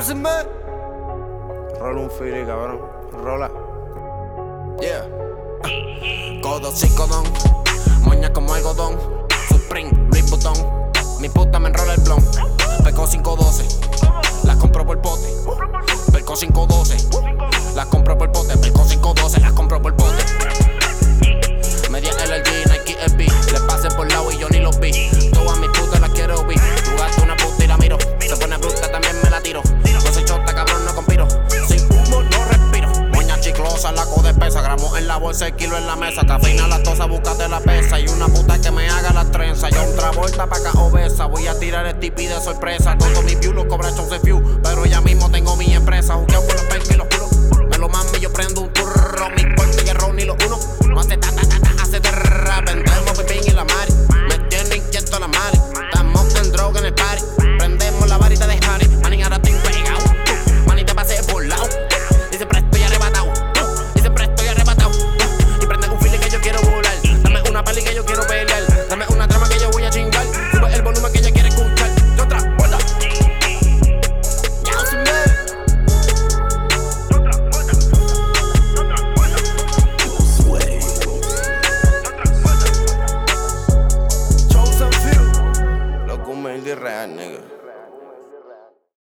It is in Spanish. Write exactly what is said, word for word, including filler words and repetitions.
Pásame. Rola un fili, cabrón. Rola. Yeah. Codo psicodón, moña como algodón. Supreme, Louis Vuitton. Mi puta me enrola el blon. Perco cinco doce, las compro por pote. Perco cinco doce, las compro por pote. Perco cinco doce, las compro por pote. Media L G, Nike F B. Le pasé por lado y yo ni los vi. Todas mis putas las quiero oír. Jugaste una puta y la miro. Se pone bruta, también me la tiro. No soy chota, cabrón, no conspiro. Sin humo no respiro. Moña chiclosa, la coda pesa. Gramo en la bolsa, el kilo en la mesa. Cafeína, lactosa, búscate la pesa. Y una puta que me haga las trenzas. Yo otra vuelta pa' acá obesa. Voy a tirar el tipi de sorpresa. Todos mis views los cobra Chance Few. Pero ya mismo tengo mi